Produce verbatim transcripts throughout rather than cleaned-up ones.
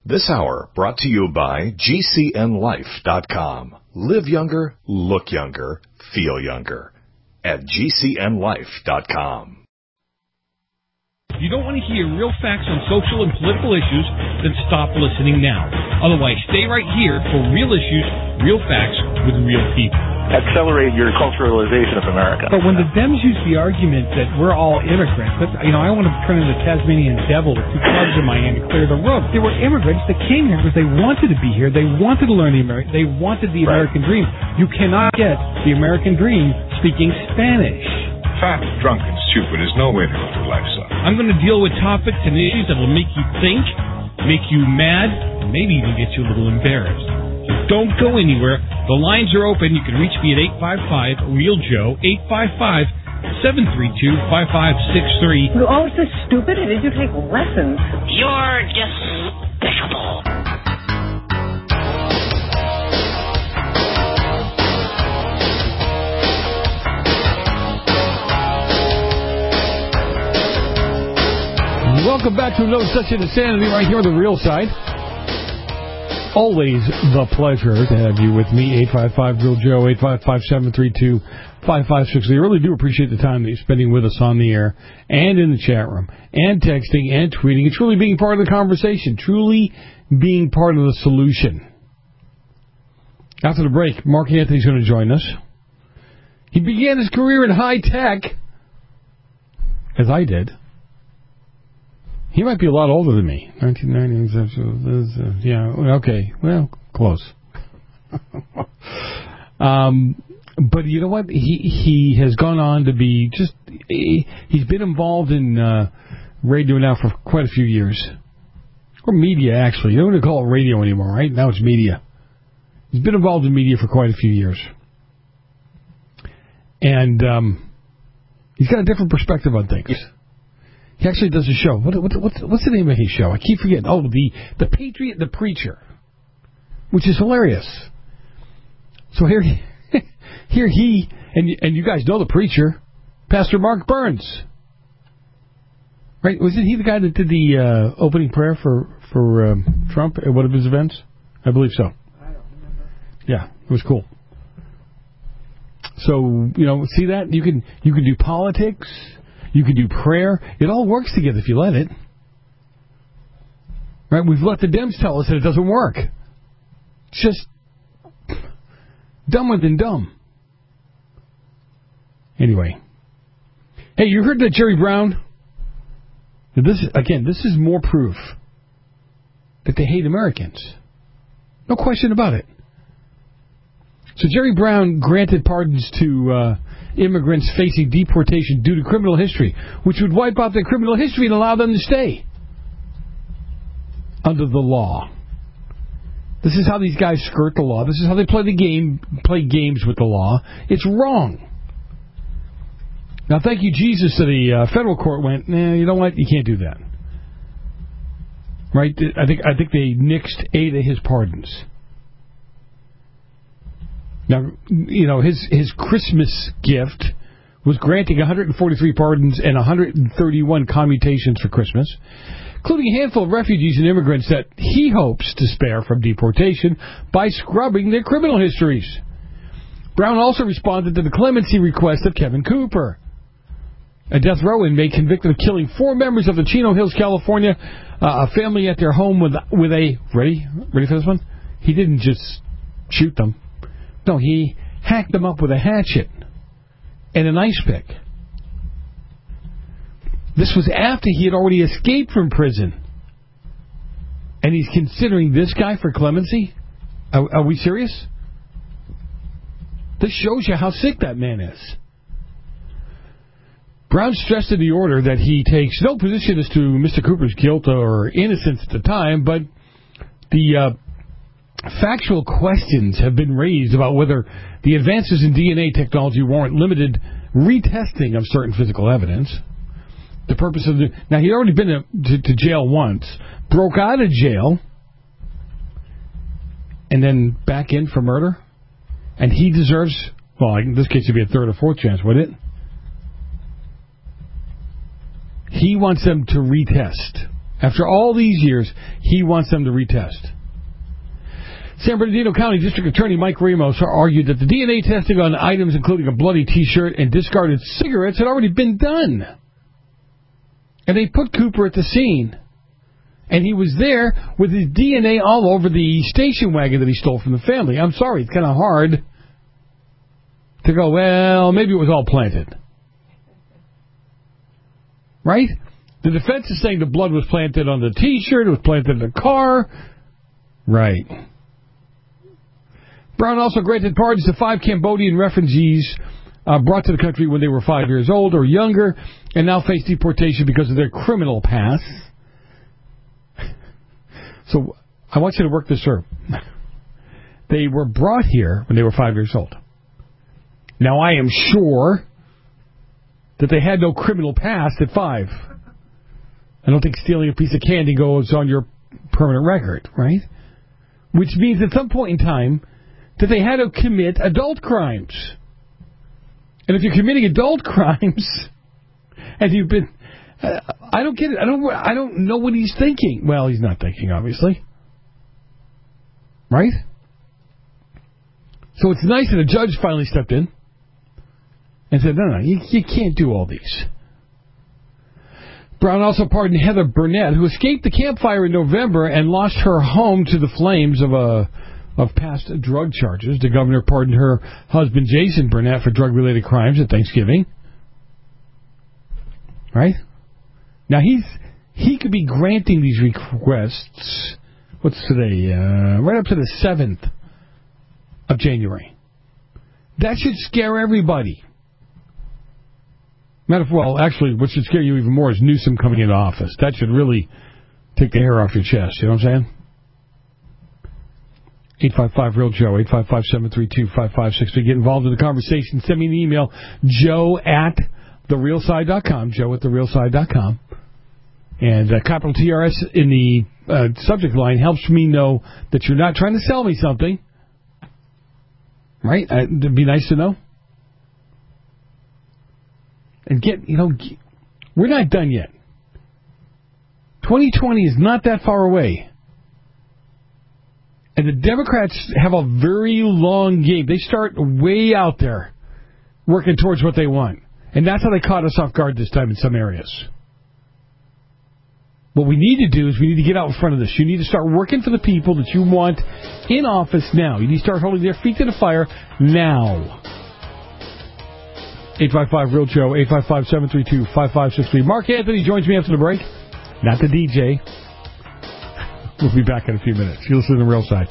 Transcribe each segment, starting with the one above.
This hour brought to you by G C N life dot com. Live younger, look younger, feel younger. At G C N life dot com. If you don't want to hear real facts on social and political issues, then stop listening now. Otherwise, stay right here for real issues, real facts, with real people. Accelerate your culturalization of America. But when the Dems use the argument that we're all immigrants, that, you know, I want to turn into the Tasmanian devil with two clubs in my hand to clear the road. They were immigrants that came here because they wanted to be here. They wanted to learn the American. They wanted the Right. American dream. You cannot get the American dream speaking Spanish. Fat, drunk, and stupid is no way to go through life, son. I'm going to deal with topics and issues that will make you think, make you mad, and maybe even get you a little embarrassed. So don't go anywhere. The lines are open. You can reach me at eight five five, real Joe, eight five five, seven three two, five five six three. You're all so stupid. Did you take lessons? You're despicable. Welcome back to No Such Insanity right here on the Real Side. Always the pleasure to have you with me, eight five five, real Joe, eight five five, seven three two, five five six three. I really do appreciate the time that you're spending with us on the air and in the chat room and texting and tweeting. It's really being part of the conversation, truly being part of the solution. After the break, Mark Anthony's going to join us. He began his career in high tech, as I did. He might be a lot older than me. nineteen ninety, uh, yeah, okay, well, close. um, but you know what? He he has gone on to be just, he, he's been involved in uh, radio now for quite a few years. Or media, actually. You don't want to call it radio anymore, right? Now it's media. He's been involved in media for quite a few years. And um, he's got a different perspective on things. He actually does a show. What, what, what, what's the name of his show? I keep forgetting. Oh, the the Patriot, the Preacher, which is hilarious. So here, here he and and you guys know the Preacher, Pastor Mark Burns, right? Wasn't he the guy that did the uh, opening prayer for for um, Trump at one of his events? I believe so. I don't remember. Yeah, it was cool. So you know, see that you can you can do politics. You can do prayer. It all works together if you let it. Right? We've let the Dems tell us that it doesn't work. It's just dumber than dumb. Anyway. Hey, you heard that Jerry Brown? This again, this is more proof that they hate Americans. No question about it. So Jerry Brown granted pardons to uh, immigrants facing deportation due to criminal history, which would wipe out their criminal history and allow them to stay under the law. This is how these guys skirt the law. This is how they play the game, play games with the law. It's wrong. Now, thank you, Jesus, that the uh, federal court went, nah, you know what? You can't do that. Right? I think I think they nixed eight of his pardons. Now, you know, his, his Christmas gift was granting one hundred forty-three pardons and one hundred thirty-one commutations for Christmas, including a handful of refugees and immigrants that he hopes to spare from deportation by scrubbing their criminal histories. Brown also responded to the clemency request of Kevin Cooper, a death row inmate convicted of killing four members of the Chino Hills, California, uh, a family at their home with with a, ready, ready for this one? He didn't just shoot them. No, he hacked them up with a hatchet and an ice pick. This was after he had already escaped from prison. And he's considering this guy for clemency? Are, are we serious? This shows you how sick that man is. Brown stressed in the order that he takes no position as to Mister Cooper's guilt or innocence at the time, but the uh, factual questions have been raised about whether the advances in D N A technology warrant limited retesting of certain physical evidence. The purpose of the... Now, he'd already been to, to jail once, broke out of jail, and then back in for murder. And he deserves... Well, in this case, it'd be a third or fourth chance, wouldn't it? He wants them to retest After all these years, he wants them to retest. San Bernardino County District Attorney Mike Ramos argued that the D N A testing on items including a bloody T-shirt and discarded cigarettes had already been done. And they put Cooper at the scene. And he was there with his D N A all over the station wagon that he stole from the family. I'm sorry, it's kind of hard to go, well, maybe it was all planted. Right? The defense is saying the blood was planted on the T-shirt, it was planted in the car. Right. Brown also granted pardons to five Cambodian refugees uh, brought to the country when they were five years old or younger and now face deportation because of their criminal past. So I want you to work this through. They were brought here when they were five years old. Now, I am sure that they had no criminal past at five. I don't think stealing a piece of candy goes on your permanent record, right? Which means at some point in time that they had to commit adult crimes. And if you're committing adult crimes, and you've been... Uh, I don't get it. I don't I don't know what he's thinking. Well, he's not thinking, obviously. Right? So it's nice that a judge finally stepped in and said, no, no, you, you can't do all these. Brown also pardoned Heather Burnett, who escaped the campfire in November and lost her home to the flames of a of past drug charges. The governor pardoned her husband, Jason Burnett, for drug-related crimes at Thanksgiving. Right? Now, he's he could be granting these requests, what's today, uh, right up to the seventh of January. That should scare everybody. Matter of, well, actually, what should scare you even more is Newsom coming into office. That should really take the hair off your chest. You know what I'm saying? eight five five real Joe, eight five five, seven three two, five five six three. Get involved in the conversation. Send me an email, joe at the real side dot com, joe at the real side dot com. And uh, capital T R S in the uh, subject line helps me know that you're not trying to sell me something. Right? Uh, it'd be nice to know. And get, you know, get, we're not done yet. twenty twenty is not that far away. And the Democrats have a very long game. They start way out there working towards what they want. And that's how they caught us off guard this time in some areas. What we need to do is we need to get out in front of this. You need to start working for the people that you want in office now. You need to start holding their feet to the fire now. eight five five real Joe, eight five five, seven three two, five five six three. Mark Anthony joins me after the break. Not the D J. We'll be back in a few minutes. You listen to The Real Side.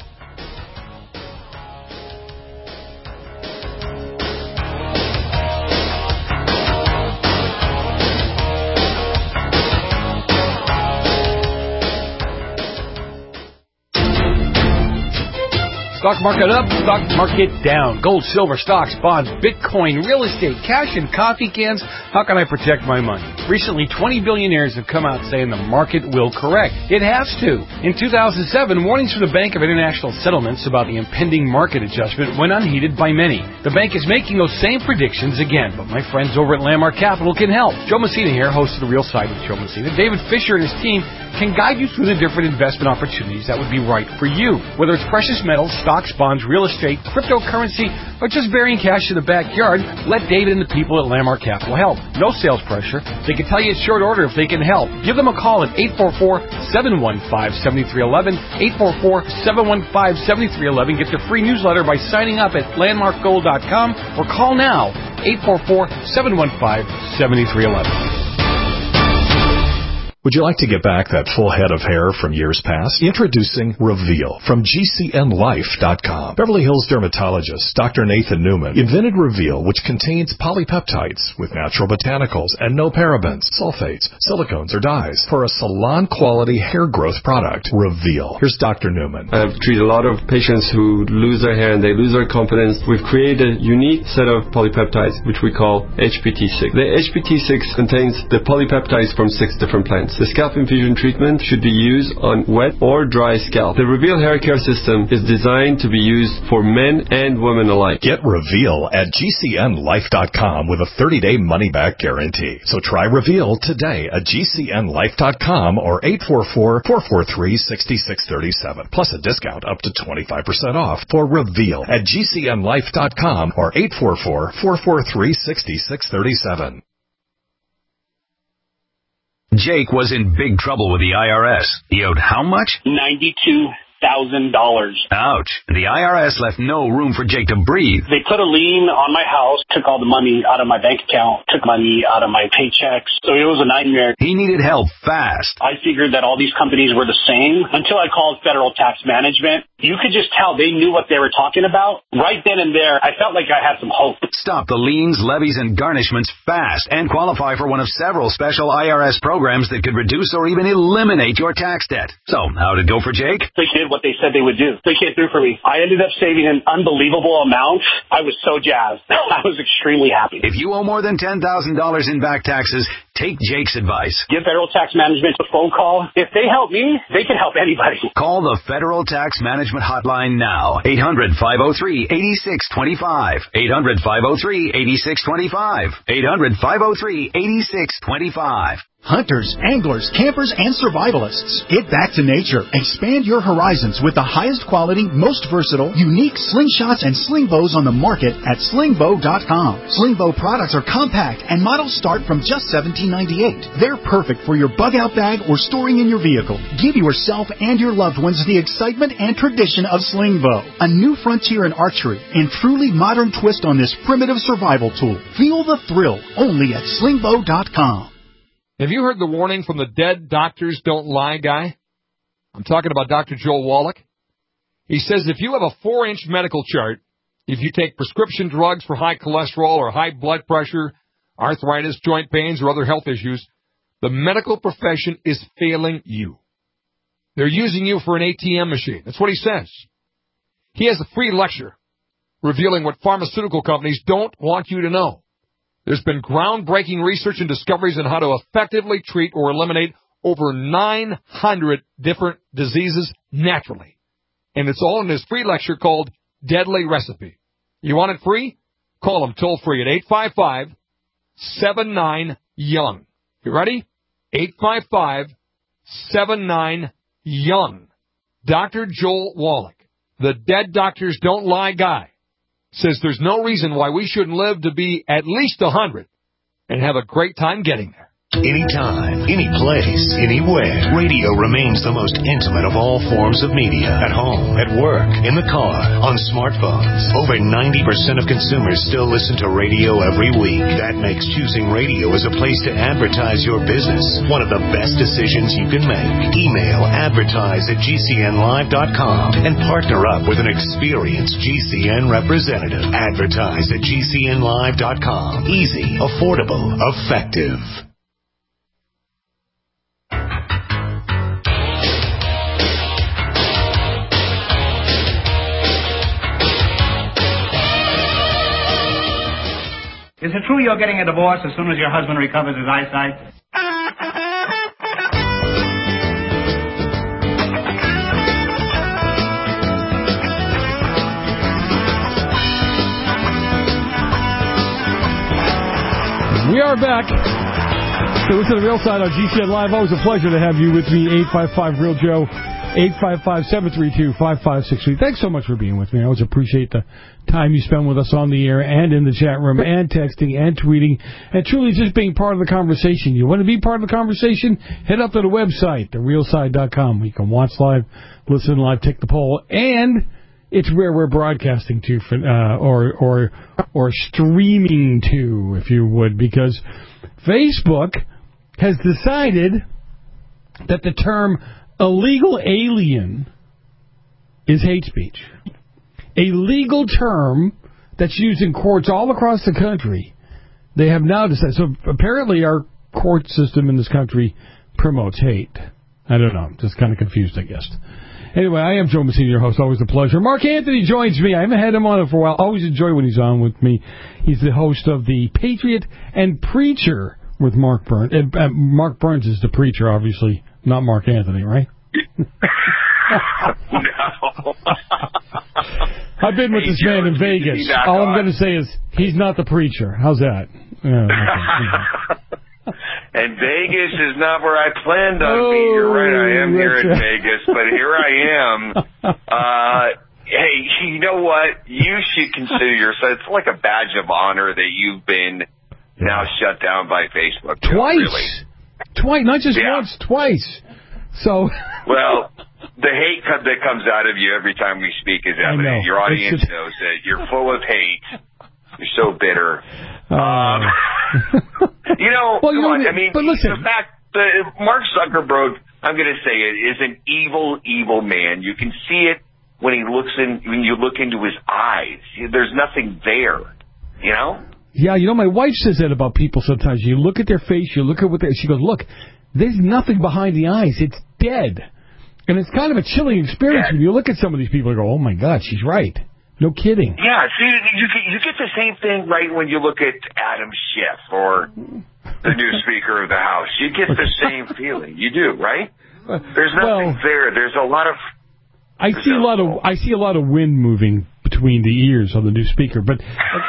Stock market up, stock market down. Gold, silver, stocks, bonds, Bitcoin, real estate, cash, and coffee cans. How can I protect my money? Recently, twenty billionaires have come out saying the market will correct. It has to. In two thousand seven, warnings from the Bank of International Settlements about the impending market adjustment went unheeded by many. The bank is making those same predictions again, but my friends over at Landmark Capital can help. Joe Messina here, host of The Real Side with Joe Messina. David Fisher and his team can guide you through the different investment opportunities that would be right for you. Whether it's precious metals, stocks, bonds, real estate, cryptocurrency, or just burying cash in the backyard, let David and the people at Landmark Capital help. No sales pressure. They can tell you at short order if they can help. Give them a call at eight four four, seven one five, seven three one one, eight four four, seven one five, seven three one one. Get their free newsletter by signing up at landmark gold dot com or call now, eight four four, seven one five, seven three one one. Would you like to get back that full head of hair from years past? Introducing Reveal from G C N life dot com. Beverly Hills dermatologist Doctor Nathan Newman invented Reveal, which contains polypeptides with natural botanicals and no parabens, sulfates, silicones, or dyes for a salon-quality hair growth product. Reveal. Here's Doctor Newman. I've treated a lot of patients who lose their hair and they lose their confidence. We've created a unique set of polypeptides, which we call H P T six. The H P T six contains the polypeptides from six different plants. months. The scalp infusion treatment should be used on wet or dry scalp. The Reveal hair care system is designed to be used for men and women alike. Get Reveal at G C N life dot com with a thirty-day money-back guarantee. So try Reveal today at G C N life dot com or eight four four, four four three, six six three seven. Plus a discount up to twenty-five percent off for Reveal at G C N life dot com or eight four four, four four three, six six three seven. Jake was in big trouble with the I R S. He owed how much? ninety-two thousand dollars. Ouch. The I R S left no room for Jake to breathe. They put a lien on my house, took all the money out of my bank account, took money out of my paychecks. So it was a nightmare. He needed help fast. I figured that all these companies were the same until I called Federal Tax Management. You could just tell they knew what they were talking about. Right then and there, I felt like I had some hope. Stop the liens, levies, and garnishments fast and qualify for one of several special I R S programs that could reduce or even eliminate your tax debt. So, how'd it go for Jake? They did what they said they would do. They came through for me. I ended up saving an unbelievable amount. I was so jazzed. I was extremely happy. If you owe more than ten thousand dollars in back taxes, take Jake's advice. Give Federal Tax Management a phone call. If they help me, they can help anybody. Call the Federal Tax Management Hotline now. eight hundred, five oh three, eight six two five. eight hundred, five oh three, eight six two five. eight hundred, five oh three, eight six two five. Hunters, anglers, campers, and survivalists. Get back to nature. Expand your horizons with the highest quality, most versatile, unique slingshots and sling bows on the market at sling bow dot com. Sling bow products are compact and models start from just seventeen ninety-eight. They're perfect for your bug out bag or storing in your vehicle. Give yourself and your loved ones the excitement and tradition of sling bow. A new frontier in archery and truly modern twist on this primitive survival tool. Feel the thrill only at sling bow dot com. Have you heard the warning from the Dead Doctors Don't Lie guy? I'm talking about Doctor Joel Wallach. He says if you have a four-inch medical chart, if you take prescription drugs for high cholesterol or high blood pressure, arthritis, joint pains, or other health issues, the medical profession is failing you. They're using you for an A T M machine. That's what he says. He has a free lecture revealing what pharmaceutical companies don't want you to know. There's been groundbreaking research and discoveries on how to effectively treat or eliminate over nine hundred different diseases naturally. And it's all in his free lecture called Deadly Recipe. You want it free? Call him toll free at eight five five, seven nine, young. You ready? eight five five, seven nine, young. Doctor Joel Wallach, the Dead Doctors Don't Lie guy, says there's no reason why we shouldn't live to be at least one hundred and have a great time getting there. Anytime, any place, anywhere, radio remains the most intimate of all forms of media. At home, at work, in the car, on smartphones. Over ninety percent of consumers still listen to radio every week. That makes choosing radio as a place to advertise your business one of the best decisions you can make. Email advertise at G C N live dot com and partner up with an experienced G C N representative. Advertise at G C N live dot com. Easy, affordable, effective. Is it true you're getting a divorce as soon as your husband recovers his eyesight? We are back. So listen to the Real Side on G C N Live. Always a pleasure to have you with me. eight five five, real Joe. eight five five, seven three two, five five six three. Thanks so much for being with me. I always appreciate the time you spend with us on the air and in the chat room and texting and tweeting and truly just being part of the conversation. You want to be part of the conversation? Head up to the website, the real side dot com. You can watch live, listen live, take the poll, and it's where we're broadcasting to, for, uh, or or or streaming to, if you would, because Facebook has decided that the term illegal alien is hate speech. A legal term that's used in courts all across the country. They have now decided. So apparently our court system in this country promotes hate. I don't know. I'm just kind of confused, I guess. Anyway, I am Joe Messina, your host. Always a pleasure. Mark Anthony joins me. I haven't had him on it for a while. Always enjoy when he's on with me. He's the host of the Patriot and Preacher with Mark Burns. Uh, uh, Mark Burns is the preacher, obviously, not Mark Anthony, right? No. I've been with hey, this Joe, man in Vegas. All I'm going to say is he's not the preacher. How's that? Yeah, okay. And Vegas is not where I planned on oh, being. You're right, I am here in right. Vegas, but here I am. Uh, hey, you know what? You should consider yourself. It's like a badge of honor that you've been now shut down by Facebook. Joe, Twice. Really. Twice, not just yeah. once, twice. So. Well, the hate that comes out of you every time we speak is evident. Your audience just... knows that you're full of hate. You're so bitter. Uh, um, you know, well, you know on, I mean, but listen. the fact that Mark Zuckerberg, I'm going to say it, is an evil, evil man. You can see it when he looks in, when you look into his eyes. There's nothing there, you know? Yeah, you know, my wife says that about people sometimes. You look at their face, you look at what they, she goes, look, there's nothing behind the eyes. It's dead. And it's kind of a chilling experience yeah. when you look at some of these people and go, oh, my God, she's right. No kidding. Yeah, see, you get, you get the same thing right when you look at Adam Schiff or the new Speaker of the House. You get the same feeling. You do, right? There's nothing well, there. There's a lot of... I see a lot of I see a lot of wind moving between the ears of the new Speaker. But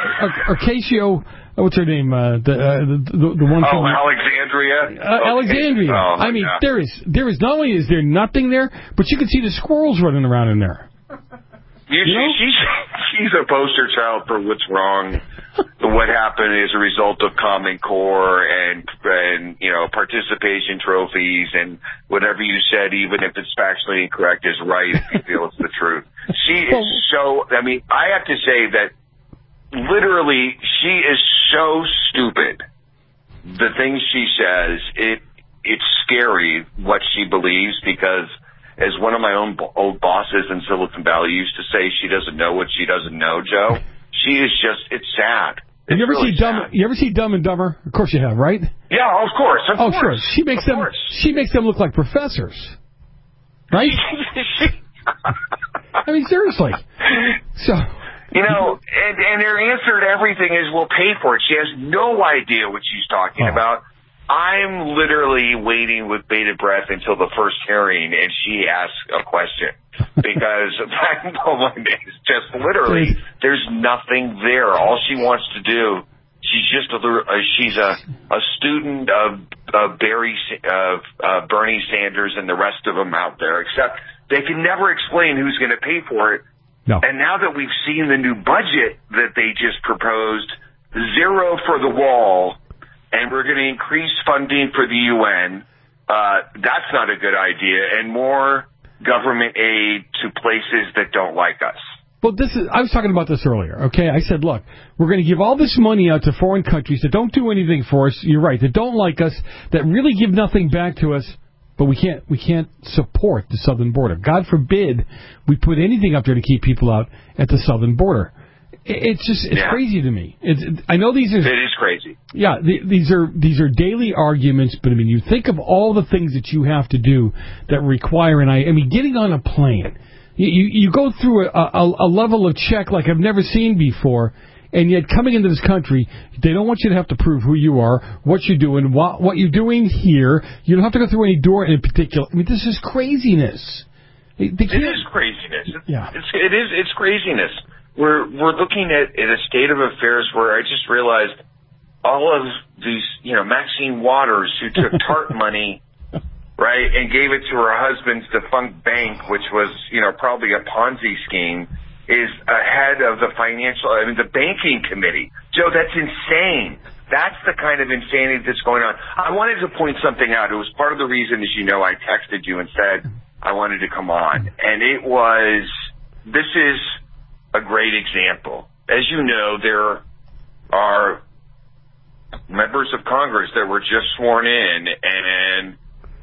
Ocasio, what's her name? Uh, the, uh, the, the the one. Oh, from, Alexandria. Uh, okay. Alexandria. Oh, I mean, God. there is there is not only is there nothing there, but you can see the squirrels running around in there. You, you know? She's she's a poster child for what's wrong, what happened as a result of Common Core and and you know participation trophies and whatever you said, even if it's factually incorrect, is right if you feel it's the truth. She is so. I mean, I have to say that literally she is so stupid. The things she says, it it's scary what she believes because. As one of my own old bosses in Silicon Valley used to say, she doesn't know what she doesn't know, Joe. She is just, it's sad. It's have you ever really seen Dumb? sad. You ever see Dumb and Dumber? Of course you have, right? Yeah, of course. Of oh, course. sure. She makes of them. Course. She makes them look like professors, right? I mean, seriously. So. You know, and and her answer to everything is, "We'll pay for it." She has no idea what she's talking oh. about. I'm literally waiting with bated breath until the first hearing, and she asks a question because it's just literally there's nothing there. All she wants to do, she's just a she's a a student of of Barry of uh, Bernie Sanders and the rest of them out there. Except they can never explain who's going to pay for it. No. And now that we've seen the new budget that they just proposed, zero for the wall. And we're going to increase funding for the U N. Uh, that's not a good idea. And more government aid to places that don't like us. Well, this is. I was talking about this earlier, okay? I said, look, we're going to give all this money out to foreign countries that don't do anything for us. You're right, that don't like us, that really give nothing back to us, but we can't we can't support the southern border. God forbid we put anything up there to keep people out at the southern border. It's just, it's yeah. crazy to me. It's, I know these are... It is crazy. Yeah, the, these are these are daily arguments, but I mean, you think of all the things that you have to do that require an... I, I mean, getting on a plane, you, you, you go through a, a, a level of check like I've never seen before, and yet coming into this country, they don't want you to have to prove who you are, what you're doing, what, what you're doing here. You don't have to go through any door in particular. I mean, this is craziness. They, they it is craziness. Yeah. It's, it is, it's craziness. We're we're looking at, at a state of affairs where I just realized all of these, you know, Maxine Waters, who took TARP money, right, and gave it to her husband's defunct bank, which was, you know, probably a Ponzi scheme, is ahead of the financial, I mean, the banking committee. Joe, that's insane. That's the kind of insanity that's going on. I wanted to point something out. It was part of the reason, as you know, I texted you and said I wanted to come on. And it was, this is a great example. As you know, there are members of Congress that were just sworn in, and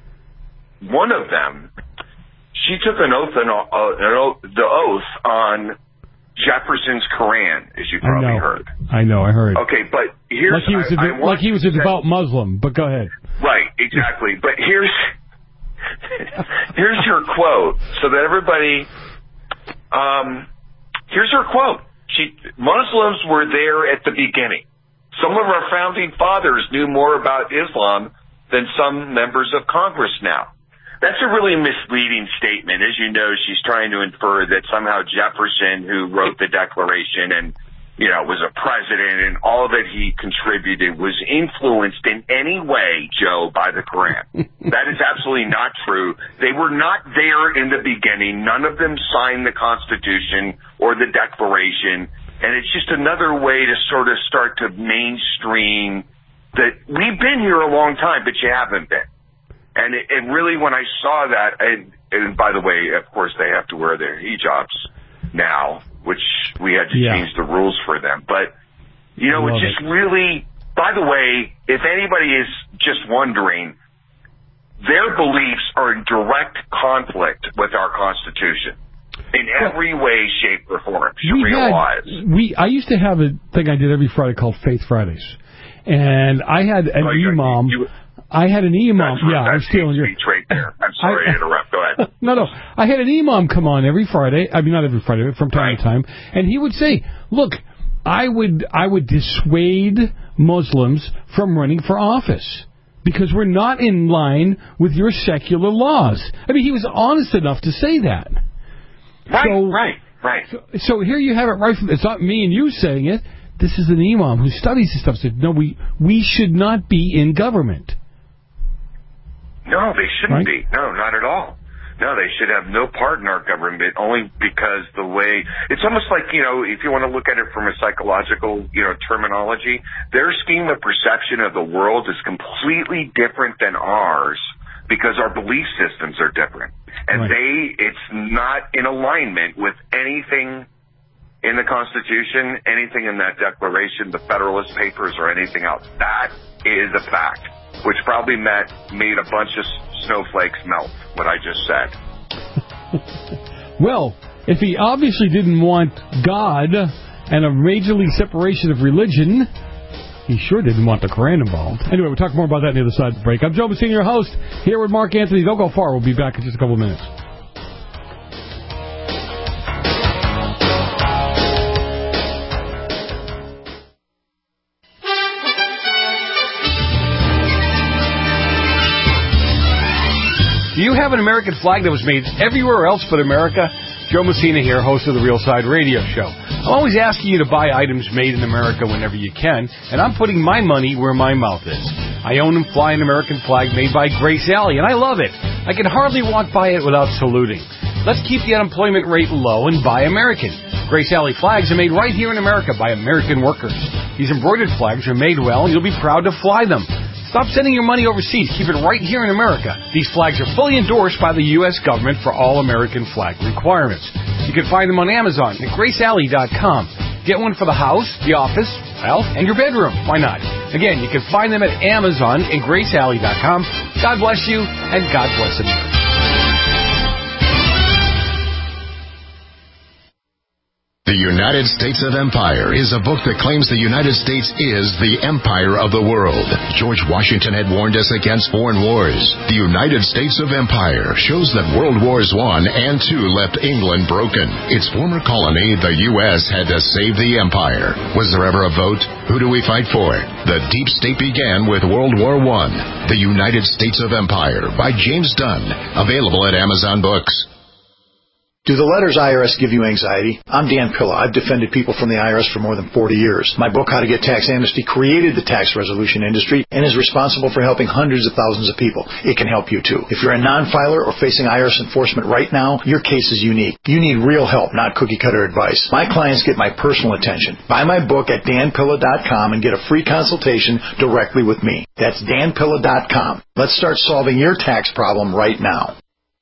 one of them, she took an oath, an, uh, an oath the oath on Jefferson's Koran, as you probably I know. heard. I know, I heard. Okay, but here's... Like he was a, I, I like he was a devout Muslim, but go ahead. Right, exactly. But here's here's her quote, so that everybody... Um, here's her quote. She Muslims were there at the beginning. Some of our founding fathers knew more about Islam than some members of Congress now. That's a really misleading statement. As you know, she's trying to infer that somehow Jefferson, who wrote the Declaration and, you know, was a president and all that he contributed was influenced in any way, Joe, by the Quran. That is absolutely not true. They were not there in the beginning. None of them signed the Constitution or the Declaration. And it's just another way to sort of start to mainstream that we've been here a long time, but you haven't been. And it, it really, when I saw that, and, and by the way, of course, they have to wear their hijabs now, which we had to yeah. change the rules for them. But, you know, it's just it. really, by the way, if anybody is just wondering, their beliefs are in direct conflict with our Constitution in every way, shape, or form. Sharia law is. We, I used to have a thing I did every Friday called Faith Fridays. And I had an oh, imam. You, you, I had an imam. That's, yeah, that's I'm stealing your. Right there. I'm sorry I, to interrupt. Go ahead. No, no. I had an imam come on every Friday. I mean, not every Friday, but from time right. to time, and he would say, "Look, I would, I would dissuade Muslims from running for office because we're not in line with your secular laws." I mean, he was honest enough to say that. Right. So, right. Right. So, so here you have it right from. It's not me and you saying it. This is an imam who studies this stuff. Said, "No, we we should not be in government." No, they shouldn't right? be. No, not at all. No, they should have no part in our government, only because the way... It's almost like, you know, if you want to look at it from a psychological, you know, terminology, their scheme of perception of the world is completely different than ours because our belief systems are different. And right. they, it's not in alignment with anything in the Constitution, anything in that Declaration, the Federalist Papers, or anything else. That is a fact, which probably meant made a bunch of snowflakes melt, what I just said. Well, if he obviously didn't want God and a majorly separation of religion, he sure didn't want the Quran involved. Anyway, we'll talk more about that on the other side of the break. I'm Joe Messina, your host, here with Mark Anthony. Don't go far. We'll be back in just a couple of minutes. Do you have an American flag that was made everywhere else but America? Joe Messina here, host of the Real Side Radio Show. I'm always asking you to buy items made in America whenever you can, and I'm putting my money where my mouth is. I own and fly an American flag made by Grace Alley, and I love it. I can hardly walk by it without saluting. Let's keep the unemployment rate low and buy American. Grace Alley flags are made right here in America by American workers. These embroidered flags are made well, and you'll be proud to fly them. Stop sending your money overseas. Keep it right here in America. These flags are fully endorsed by the U S government for all American flag requirements. You can find them on Amazon at grace alley dot com. Get one for the house, the office, well, and your bedroom. Why not? Again, you can find them at Amazon and grace alley dot com. God bless you, and God bless America. The United States of Empire is a book that claims the United States is the empire of the world. George Washington had warned us against foreign wars. The United States of Empire shows that World Wars One and Two left England broken. Its former colony, the U S, had to save the empire. Was there ever a vote? Who do we fight for? The deep state began with World War One. The United States of Empire by James Dunn. Available at Amazon Books. Do the letters I R S give you anxiety? I'm Dan Pilla. I've defended people from the I R S for more than forty years. My book, How to Get Tax Amnesty, created the tax resolution industry and is responsible for helping hundreds of thousands of people. It can help you, too. If you're a non-filer or facing I R S enforcement right now, your case is unique. You need real help, not cookie-cutter advice. My clients get my personal attention. Buy my book at dan pilla dot com and get a free consultation directly with me. That's dan pilla dot com. Let's start solving your tax problem right now.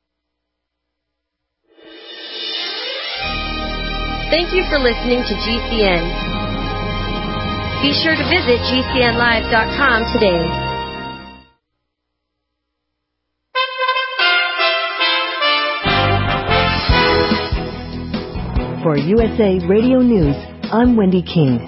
Thank you for listening to G C N. Be sure to visit G C N live dot com today. For U S A Radio News, I'm Wendy King.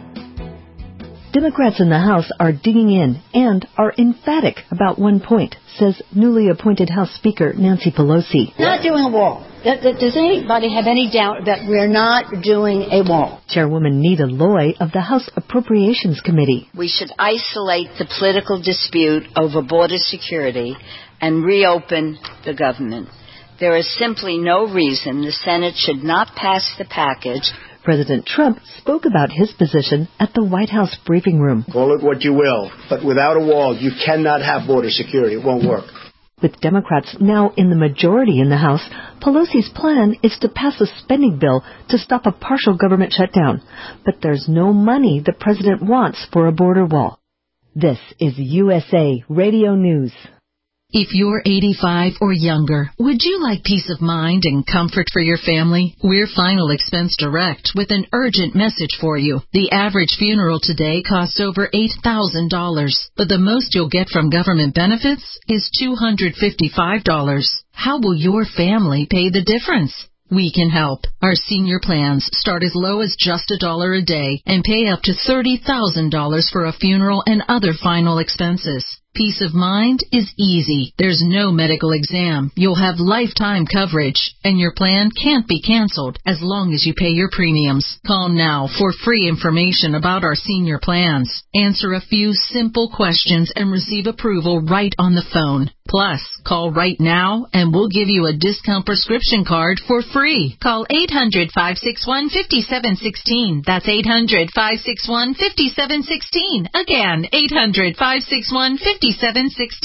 Democrats in the House are digging in and are emphatic about one point, says newly appointed House Speaker Nancy Pelosi. Not doing a wall. Does anybody have any doubt that we're not doing a wall? Chairwoman Nita Loy of the House Appropriations Committee. We should isolate the political dispute over border security and reopen the government. There is simply no reason the Senate should not pass the package. President Trump spoke about his position at the White House briefing room. Call it what you will, but without a wall, you cannot have border security. It won't work. With Democrats now in the majority in the House, Pelosi's plan is to pass a spending bill to stop a partial government shutdown. But there's no money the president wants for a border wall. This is U S A Radio News. If you're eighty-five or younger, would you like peace of mind and comfort for your family? We're Final Expense Direct with an urgent message for you. The average funeral today costs over eight thousand dollars, but the most you'll get from government benefits is two hundred fifty-five dollars. How will your family pay the difference? We can help. Our senior plans start as low as just a dollar a day and pay up to thirty thousand dollars for a funeral and other final expenses. Peace of mind is easy. There's no medical exam. You'll have lifetime coverage, and your plan can't be canceled as long as you pay your premiums. Call now for free information about our senior plans. Answer a few simple questions and receive approval right on the phone. Plus, call right now and we'll give you a discount prescription card for free. Call eight hundred, five six one, five seven one six. That's eight hundred, five six one, five seven one six. Again, eight hundred, five six one, five seven one six.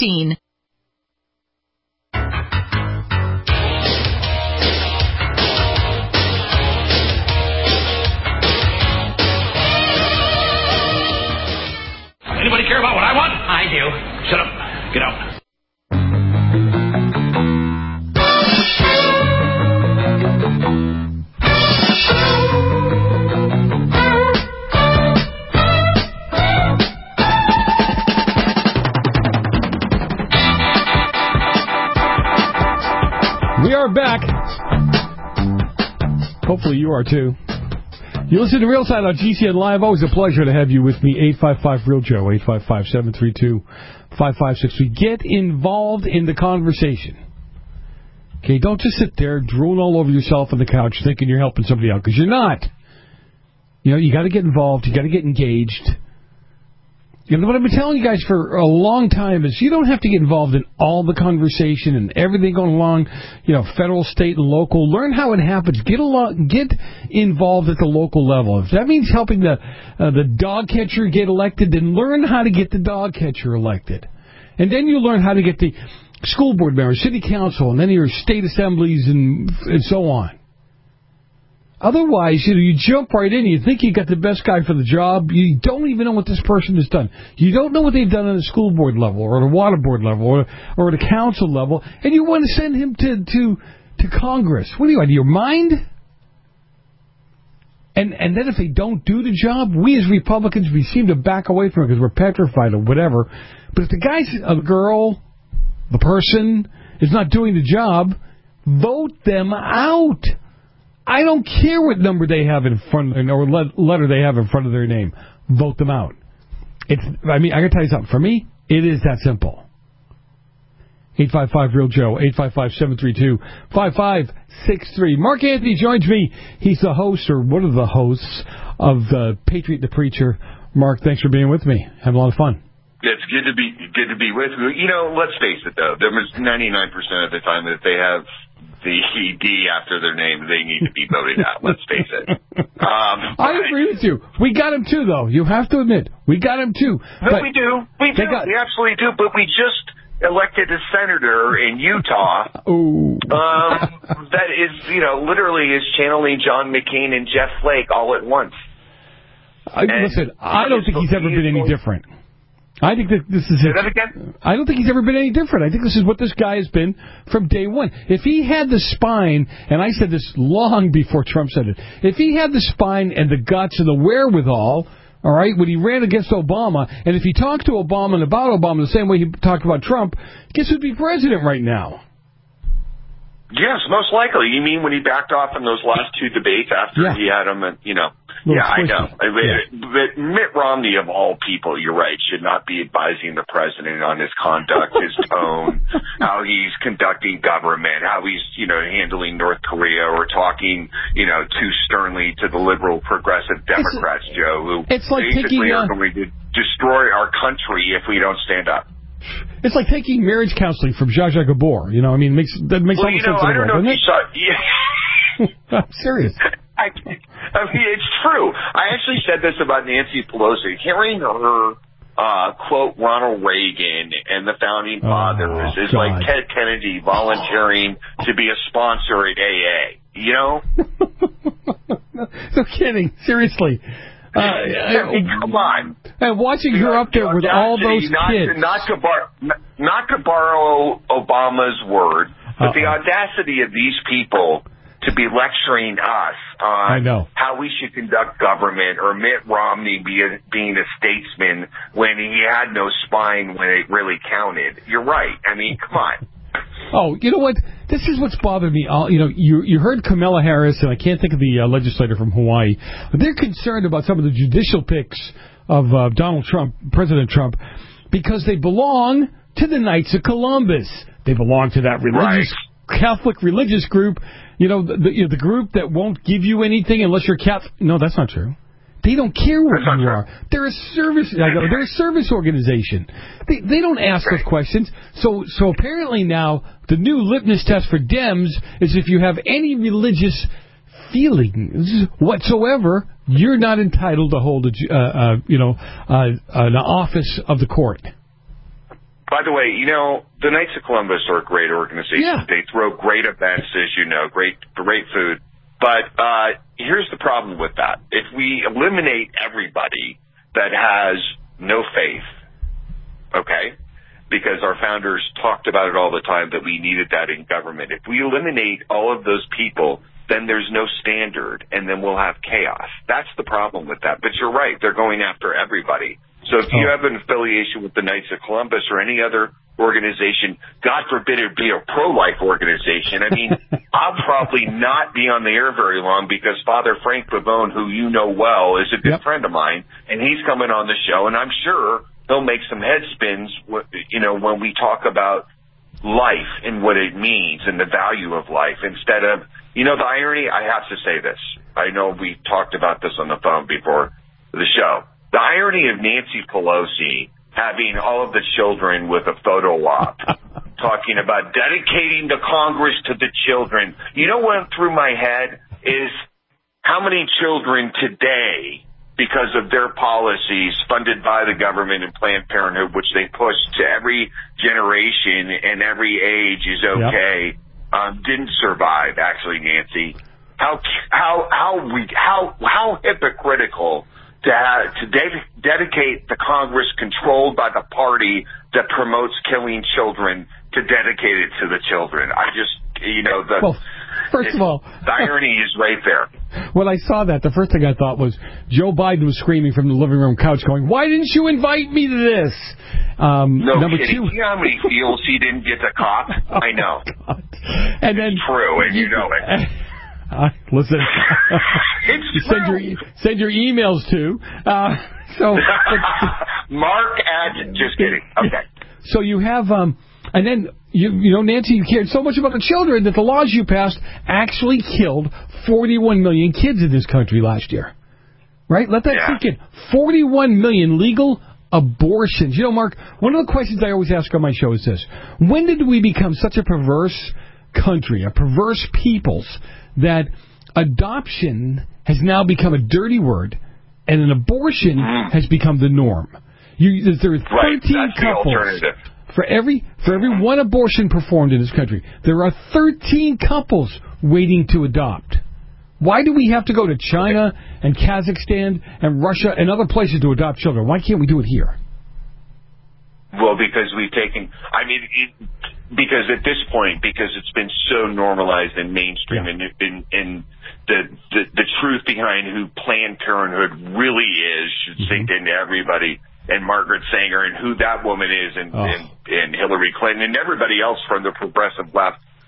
Anybody care about what I want? I do. Shut up. Get out. We are back. Hopefully you are too. You listen to Real Side on G C N Live. Always a pleasure to have you with me. eight five five Real Joe. eight five five, seven three two, five five six three. Get involved in the conversation. Okay, don't just sit there drooling all over yourself on the couch thinking you're helping somebody out, because you're not. You know, you got to get involved. You got to get engaged. You know, what I've been telling you guys for a long time is you don't have to get involved in all the conversation and everything going along, you know, federal, state, and local. Learn how it happens. Get along, get involved at the local level. If that means helping the uh, the dog catcher get elected, then learn how to get the dog catcher elected. And then you learn how to get the school board members, city council, and then your state assemblies and, and so on. Otherwise, you know, you jump right in. You think you got the best guy for the job. You don't even know what this person has done. You don't know what they've done on the school board level or the water board level or or the council level, and you want to send him to to to Congress. What do you, out of your mind? And and then if they don't do the job, we as Republicans, we seem to back away from it because we're petrified or whatever. But if the guy's a girl, the person is not doing the job, vote them out. I don't care what number they have in front, or letter they have in front of their name. Vote them out. It's. I mean, I can tell you something. For me, it is that simple. eight five five Real Joe. eight five five, seven three two, five five six three. Mark Anthony joins me. He's the host, or one of the hosts, of the Patriot the Preacher. Mark, thanks for being with me. Having a lot of fun. It's good to be good to be with you. You know, let's face it, though. There was ninety-nine percent of the time that they have the D after their name, they need to be voted out. Let's face it. Um, I agree with you. We got him too, though. You have to admit, we got him too. No, but we do. We do. Got... We absolutely do. But we just elected a senator in Utah. Ooh. Um, that is, you know, literally is channeling John McCain and Jeff Flake all at once. I, listen, I don't think he's ever been any different. I think that this is. Say that again? I don't think he's ever been any different. I think this is what this guy has been from day one. If he had the spine, and I said this long before Trump said it, if he had the spine and the guts and the wherewithal, all right, when he ran against Obama, and if he talked to Obama and about Obama the same way he talked about Trump, guess who'd be president right now? Yes, most likely. You mean when he backed off in those last two debates after yeah. he had them, and, you know. Little yeah, twisty. I know. Yeah. But Mitt Romney, of all people, you're right, should not be advising the president on his conduct, his tone, how he's conducting government, how he's, you know, handling North Korea, or talking, you know, too sternly to the liberal progressive Democrats, it's, Joe, who it's like basically taking, uh, are going to destroy our country if we don't stand up. It's like taking marriage counseling from Zsa Zsa Gabor. You know, I mean, it makes, that makes well, all the you know, sense in I the don't world, know if doesn't you it? saw, yeah. I'm serious. I, I mean, it's true. I actually said this about Nancy Pelosi. Hearing her uh, quote Ronald Reagan and the Founding Fathers oh, is God. like Ted Kennedy volunteering to be a sponsor at A A. You know? No kidding. Seriously. Uh, I mean, come on. And watching you her know, up there with all those not, kids. Not to, bar, not to borrow Obama's word, but Uh-oh. the audacity of these people to be lecturing us on I know. how we should conduct government, or Mitt Romney be a, being a statesman when he had no spine when it really counted. You're right. I mean, come on. Oh, you know what? This is what's bothered me. Uh, you know, you you heard Kamala Harris, and I can't think of the uh, legislator from Hawaii, but they're concerned about some of the judicial picks of uh, Donald Trump, President Trump, because they belong to the Knights of Columbus. They belong to that religious, right. Catholic religious group. You know, the, the, you know, the group that won't give you anything unless you're Catholic. No, that's not true. They don't care what you are. They're a service. I go, they're a service organization. They they don't ask those questions. So so apparently now the new litmus test for Dems is if you have any religious feelings whatsoever, you're not entitled to hold a uh, uh, you know uh, an office of the court. By the way, you know, the Knights of Columbus are a great organization. Yeah. They throw great events, as you know, great great food. But uh, here's the problem with that. If we eliminate everybody that has no faith, okay, because our founders talked about it all the time that we needed that in government. If we eliminate all of those people, then there's no standard, and then we'll have chaos. That's the problem with that. But you're right. They're going after everybody. So if you have an affiliation with the Knights of Columbus or any other organization, God forbid it be a pro-life organization, I mean, I'll probably not be on the air very long because Father Frank Pavone, who you know well, is a good yep. friend of mine, and he's coming on the show, and I'm sure he'll make some head spins, you know, when we talk about life and what it means and the value of life instead of, you know, the irony, I have to say this. I know we talked about this on the phone before the show. The irony of Nancy Pelosi having all of the children with a photo op, talking about dedicating the Congress to the children. You know what went through my head is how many children today, because of their policies funded by the government and Planned Parenthood, which they push to every generation and every age is okay, yep. um, didn't survive, actually, Nancy. How, how, how we, how, how hypocritical to have, to de- dedicate the Congress controlled by the party that promotes killing children to dedicate it to the children. I just, you know, the well, first of all, the irony is right there. When I saw that, the first thing I thought was Joe Biden was screaming from the living room couch, going, "Why didn't you invite me to this?" Um, no number kidding. two, you know how many feels he didn't get to cop? oh, I know. God. And then it's true, and you know it. Uh, listen, it's send your send your emails to uh, so Mark at just kidding. Okay. So you have um, and then you you know Nancy, you cared so much about the children that the laws you passed actually killed forty-one million kids in this country last year. Right? Let that yeah. sink in. forty-one million legal abortions. You know, Mark, one of the questions I always ask on my show is this: when did we become such a perverse country, a perverse peoples, that adoption has now become a dirty word and an abortion mm. has become the norm? You, there are thirteen right, couples. For every for every one abortion performed in this country, there are thirteen couples waiting to adopt. Why do we have to go to China and Kazakhstan and Russia and other places to adopt children? Why can't we do it here? Well, because we've taken, I mean, it, because at this point, because it's been so normalized and mainstream, yeah. and, and, and the, the the truth behind who Planned Parenthood really is should mm-hmm. sink into everybody, and Margaret Sanger and who that woman is, and, oh. and, and Hillary Clinton and everybody else from the progressive left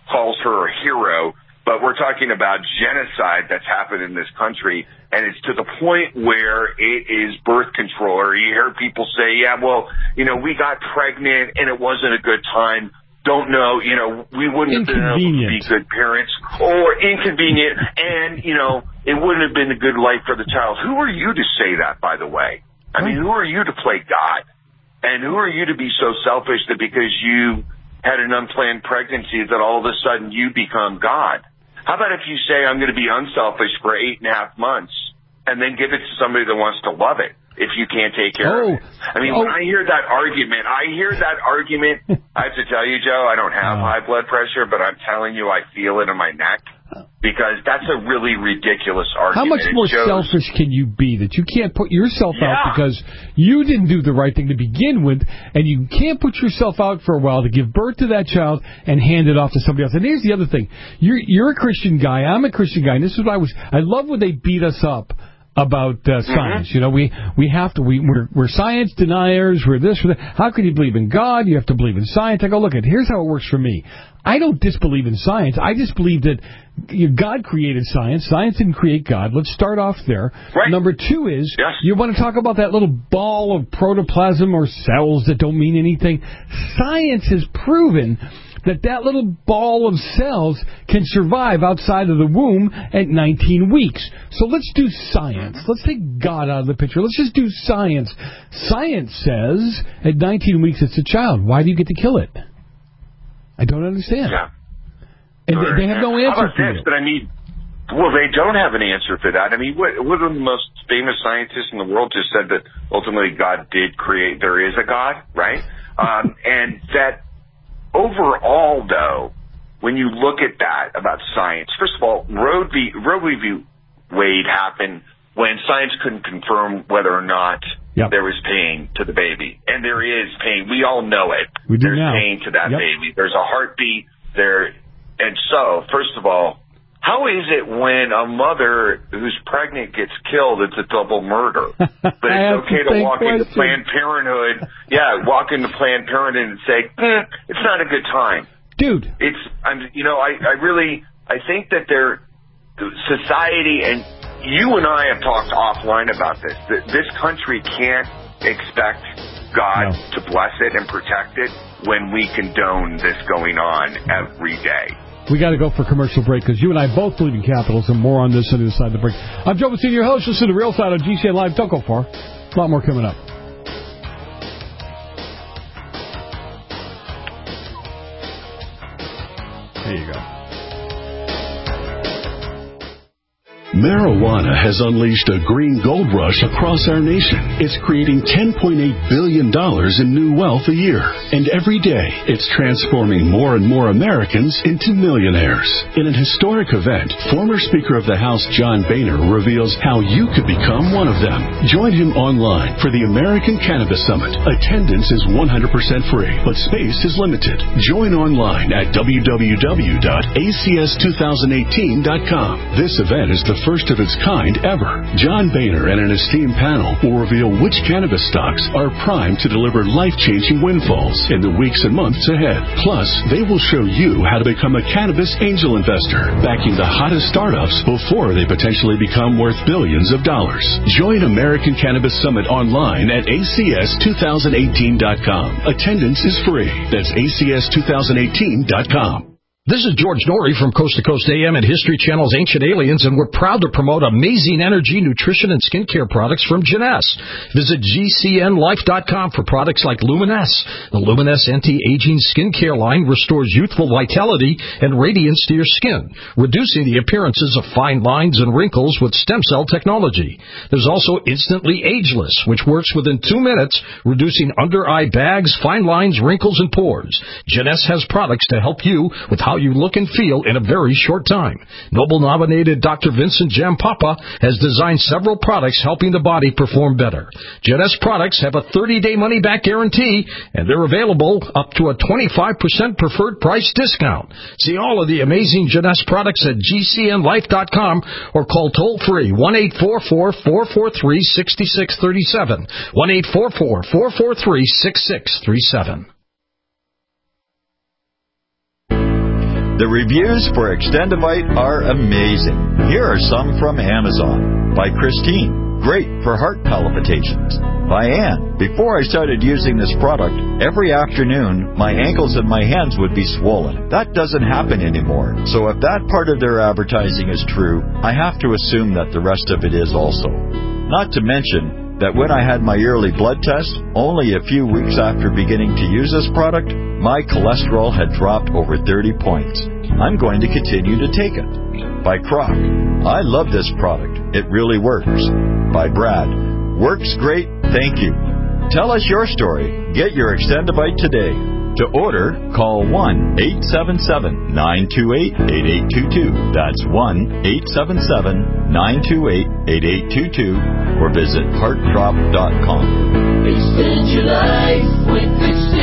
calls her a hero, but we're talking about genocide that's happened in this country, and it's to the point where it is birth control. Or you hear people say, yeah, well, you know, we got pregnant and it wasn't a good time. Don't know, you know, we wouldn't have been able to be good parents, or inconvenient, and, you know, it wouldn't have been a good life for the child. Who are you to say that, by the way? I mean, who are you to play God? And who are you to be so selfish that because you had an unplanned pregnancy that all of a sudden you become God? How about if you say, I'm going to be unselfish for eight and a half months and then give it to somebody that wants to love it if you can't take care oh. of it? I mean, oh. when I hear that argument, I hear that argument. I have to tell you, Joe, I don't have uh. high blood pressure, but I'm telling you, I feel it in my neck. Because that's a really ridiculous argument. How much more shows... selfish can you be that you can't put yourself yeah. out because you didn't do the right thing to begin with, and you can't put yourself out for a while to give birth to that child and hand it off to somebody else? And here's the other thing. You're, you're a Christian guy. I'm a Christian guy. And this is what I was... I love when they beat us up about uh, science. Mm-hmm. You know, we we have to, we, we're, we're science deniers, we're this, we're that. How can you believe in God? You have to believe in science. I go, look, at here's how it works for me. I don't disbelieve in science. I just believe that God created science. Science didn't create God. Let's start off there. Right. Number two is, yes. you want to talk about that little ball of protoplasm or cells that don't mean anything. Science has proven that that little ball of cells can survive outside of the womb at nineteen weeks. So let's do science. Let's take God out of the picture. Let's just do science. Science says at nineteen weeks it's a child. Why do you get to kill it? I don't understand. Yeah. And they, they have no answer How about for this? you. But I mean, well, they don't have an answer for that. I mean, what, one of the most famous scientists in the world just said that ultimately God did create, there is a God, right? Um, and that overall, though, when you look at that about science, first of all, Roe v. Roe v. Wade happened when science couldn't confirm whether or not yep. there was pain to the baby. And there is pain. We all know it. We do There's now. pain to that yep. baby. There's a heartbeat there. And so, first of all, how is it when a mother who's pregnant gets killed, it's a double murder? But it's okay to walk question. into Planned Parenthood, yeah, walk into Planned Parenthood and say, eh, it's not a good time. Dude. It's, I'm, you know, I, I really, I think that they're, society, and you and I have talked offline about this, that this country can't expect God no. to bless it and protect it when we condone this going on every day. We got to go for a commercial break because you and I both believe in capitalism. More on this on the other side of the break. I'm Joe Messina, your host. Listen to The Real Side on G C N Live. Don't go far. A lot more coming up. There you go. Marijuana has unleashed a green gold rush across our nation. It's creating ten point eight billion dollars in new wealth a year. And every day, it's transforming more and more Americans into millionaires. In an historic event, former Speaker of the House John Boehner reveals how you could become one of them. Join him online for the American Cannabis Summit. Attendance is one hundred percent free, but space is limited. Join online at w w w dot a c s two thousand eighteen dot com. This event is the first of its kind ever. John Boehner and an esteemed panel will reveal which cannabis stocks are primed to deliver life-changing windfalls in the weeks and months ahead. Plus, they will show you how to become a cannabis angel investor, backing the hottest startups before they potentially become worth billions of dollars. Join American Cannabis Summit online at a c s two thousand eighteen dot com. Attendance is free. That's a c s two thousand eighteen dot com. This is George Norrie from Coast to Coast A M and History Channel's Ancient Aliens, and we're proud to promote amazing energy, nutrition, and skincare products from Jeunesse. Visit G C N life dot com for products like Luminesse. The Luminesse anti-aging skincare line restores youthful vitality and radiance to your skin, reducing the appearances of fine lines and wrinkles with stem cell technology. There's also Instantly Ageless, which works within two minutes, reducing under-eye bags, fine lines, wrinkles, and pores. Jeunesse has products to help you with how you look and feel in a very short time. Nobel-nominated Doctor Vincent Jampapa has designed several products helping the body perform better. Jeunesse products have a thirty-day money-back guarantee, and they're available up to a twenty-five percent preferred price discount. See all of the amazing Jeunesse products at G C N life dot com or call toll-free one eight four four, four four three, six six three seven, one eight four four, four four three, six six three seven. The reviews for Extendivite are amazing. Here are some from Amazon. By Christine. Great for heart palpitations. By Ann. Before I started using this product, every afternoon my ankles and my hands would be swollen. That doesn't happen anymore. So if that part of their advertising is true, I have to assume that the rest of it is also. Not to mention that when I had my yearly blood test, only a few weeks after beginning to use this product, my cholesterol had dropped over thirty points. I'm going to continue to take it. By Croc. I love this product. It really works. By Brad. Works great, thank you. Tell us your story. Get your Extendivite today. To order, call one eight seven seven, nine two eight, eight eight two two. That's one eight seven seven, nine two eight, eight eight two two or visit heart drop dot com. Extend your life with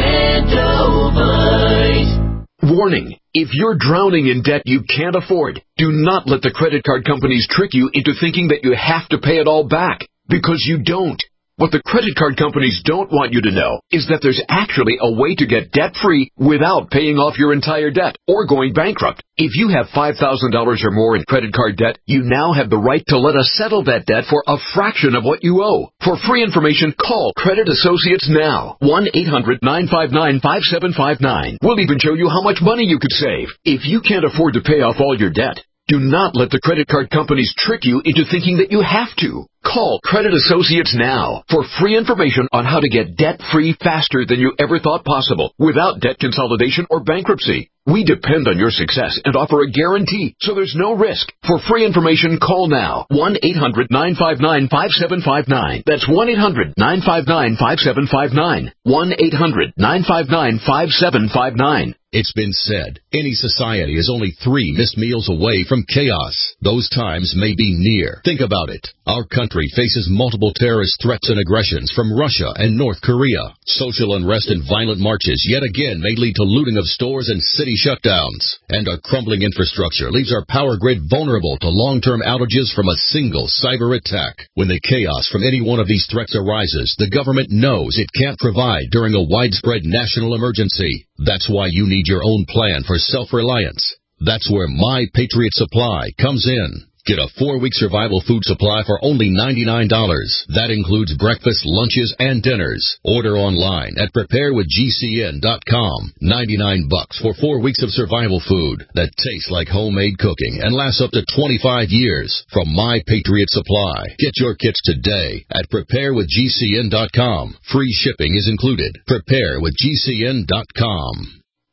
Extendivite. Warning, if you're drowning in debt you can't afford, do not let the credit card companies trick you into thinking that you have to pay it all back, because you don't. What the credit card companies don't want you to know is that there's actually a way to get debt-free without paying off your entire debt or going bankrupt. If you have five thousand dollars or more in credit card debt, you now have the right to let us settle that debt for a fraction of what you owe. For free information, call Credit Associates now. one eight hundred, nine five nine, five seven five nine. We'll even show you how much money you could save. If you can't afford to pay off all your debt, do not let the credit card companies trick you into thinking that you have to. Call Credit Associates now for free information on how to get debt-free faster than you ever thought possible without debt consolidation or bankruptcy. We depend on your success and offer a guarantee, so there's no risk. For free information, call now. one eight hundred, nine five nine, five seven five nine. That's one eight hundred, nine five nine, five seven five nine. one eight hundred, nine five nine, five seven five nine. It's been said, any society is only three missed meals away from chaos. Those times may be near. Think about it. Our country faces multiple terrorist threats and aggressions from Russia and North Korea. Social unrest and violent marches yet again may lead to looting of stores and city shutdowns. And our crumbling infrastructure leaves our power grid vulnerable to long-term outages from a single cyber attack. When the chaos from any one of these threats arises, the government knows it can't provide during a widespread national emergency. That's why you need your own plan for self-reliance. That's where My Patriot Supply comes in. Get a four-week survival food supply for only ninety-nine dollars. That includes breakfast, lunches, and dinners. Order online at prepare with G C N dot com. ninety-nine bucks for four weeks of survival food that tastes like homemade cooking and lasts up to twenty-five years from My Patriot Supply. Get your kits today at prepare with G C N dot com. Free shipping is included. prepare with G C N dot com.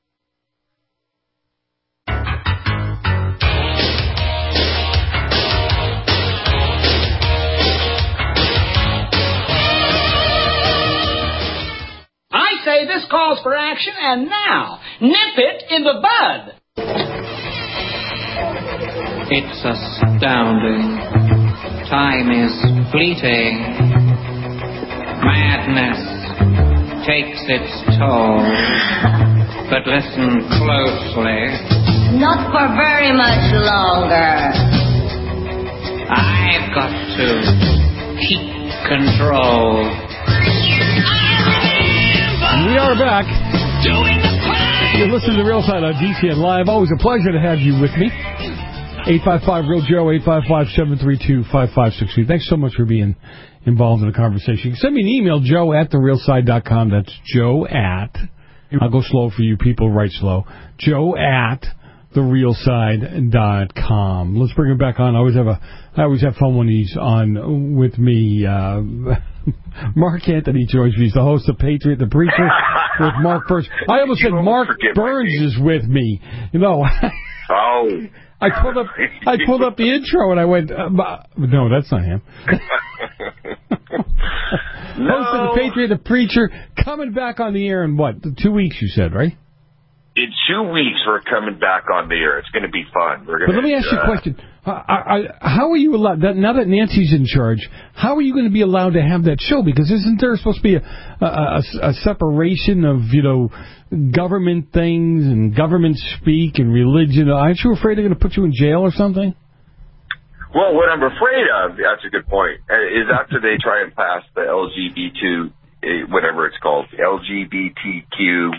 I say this calls for action, and now, nip it in the bud. It's astounding. Time is fleeting. Madness takes its toll. But listen closely. Not for very much longer. I've got to keep control. And we are back. You're listening to The Real Side on G C N Live. Always a pleasure to have you with me. eight five five, real Joe, eight five five, seven three two, five five six three. Thanks so much for being involved in the conversation. You can send me an email, joe at the real side dot com. That's joe at, I'll go slow for you people, write slow, joe at the real side dot com. Let's bring him back on. I always have a, I always have fun when he's on with me. Uh, Mark Anthony George, he's the host of Patriot the Preacher with Mark Burns. I almost said Mark Burns is with me. You know. Oh. I pulled up. I pulled up the intro and I went, uh, no, that's not him. No. Host of the Patriot the Preacher, coming back on the air in what? Two weeks, you said, right? In two weeks, we're coming back on the air. It's going to be fun. We're gonna, but let me ask you uh, a question. Uh, I, I, how are you allowed, that, now that Nancy's in charge, how are you going to be allowed to have that show? Because isn't there supposed to be a, a, a, a separation of, you know, government things and government speak and religion? Aren't you afraid they're going to put you in jail or something? Well, what I'm afraid of, that's a good point, is after they try and pass the L G B T, whatever it's called, L G B T Q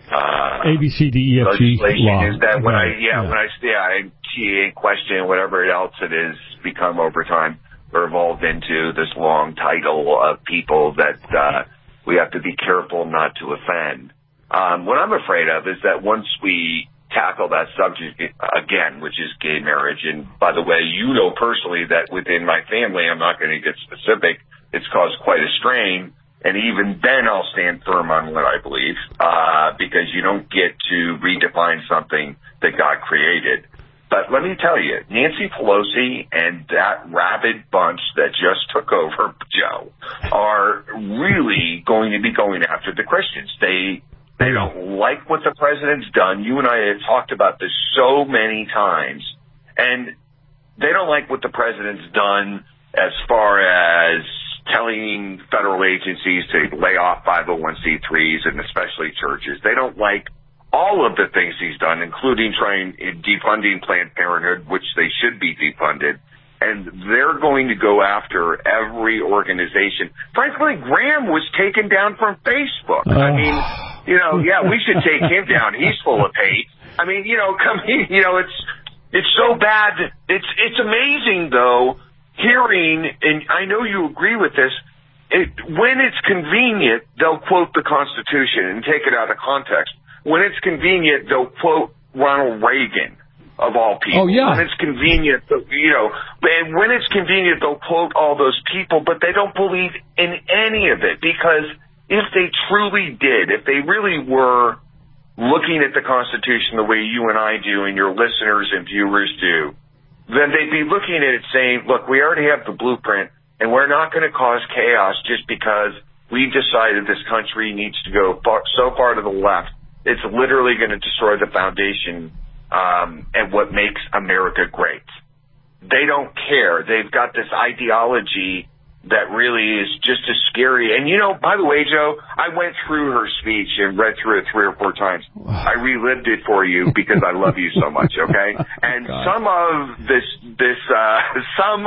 uh, A, B, C, D, E, F, G legislation law. is that when right. I, yeah, yeah. when I, yeah, I T A question, whatever else it is, become over time, or evolved into this long title of people that, uh, we have to be careful not to offend. Um, what I'm afraid of is that once we tackle that subject again, which is gay marriage, and by the way, you know personally that within my family, I'm not going to get specific, it's caused quite a strain, and even then I'll stand firm on what I believe, uh, because you don't get to redefine something that God created. But let me tell you, Nancy Pelosi and that rabid bunch that just took over, Joe, are really going to be going after the Christians. They they don't like what the president's done. You and I have talked about this so many times. And they don't like what the president's done as far as telling federal agencies to lay off five oh one c threes and especially churches. They don't like all of the things he's done, including trying defunding Planned Parenthood, which they should be defunded. And they're going to go after every organization. Frankly, Graham was taken down from Facebook. Oh. I mean, you know, yeah, we should take him down. He's full of hate. I mean, you know, come, you know, it's it's so bad. It's it's amazing though, hearing, and I know you agree with this. It, when it's convenient, they'll quote the Constitution and take it out of context. When it's convenient, they'll quote Ronald Reagan, of all people. Oh, yeah. When it's convenient, you know, and when it's convenient, they'll quote all those people, but they don't believe in any of it, because if they truly did, if they really were looking at the Constitution the way you and I do and your listeners and viewers do, then they'd be looking at it saying, look, we already have the blueprint, and we're not going to cause chaos just because we've decided this country needs to go far, so far to the left. It's literally going to destroy the foundation um, and what makes America great. They don't care. They've got this ideology that really is just as scary. And, you know, by the way, Joe, I went through her speech and read through it three or four times. I relived it for you because I love you so much, okay? And God. some of this, this, uh, some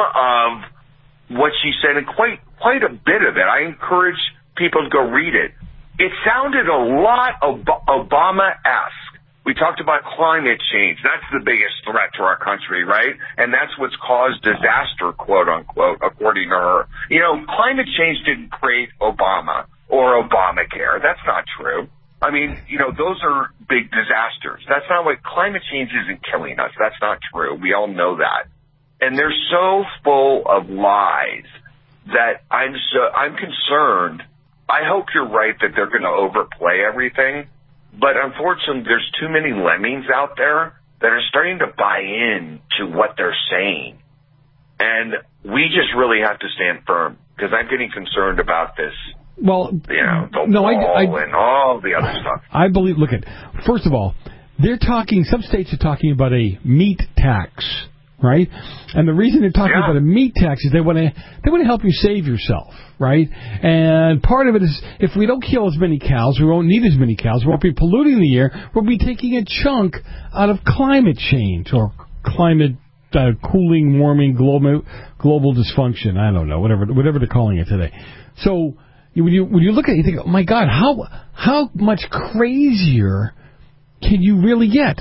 of what she said, and quite, quite a bit of it, I encourage people to go read it. It sounded a lot Ob- Obama-esque. We talked about climate change. That's the biggest threat to our country, right? And that's what's caused disaster, quote unquote, according to her. You know, climate change didn't create Obama or Obamacare. That's not true. I mean, you know, those are big disasters. That's not what climate change isn't killing us. That's not true. We all know that. And they're so full of lies that I'm so I'm concerned. I hope you're right that they're going to overplay everything, but unfortunately there's too many lemmings out there that are starting to buy in to what they're saying. And we just really have to stand firm, because I'm getting concerned about this. Well, you know, the no, wall I, I, and all the other stuff. I believe, look at, first of all, they're talking, some states are talking about a meat tax, right? And the reason they're talking yeah. about a meat tax is they want to they want to help you save yourself, right? And part of it is, if we don't kill as many cows, we won't need as many cows, we won't be polluting the air, we'll be taking a chunk out of climate change or climate uh, cooling, warming, global global dysfunction. I don't know, whatever whatever they're calling it today. So when you when you look at it, you think, oh my God, how how much crazier can you really get?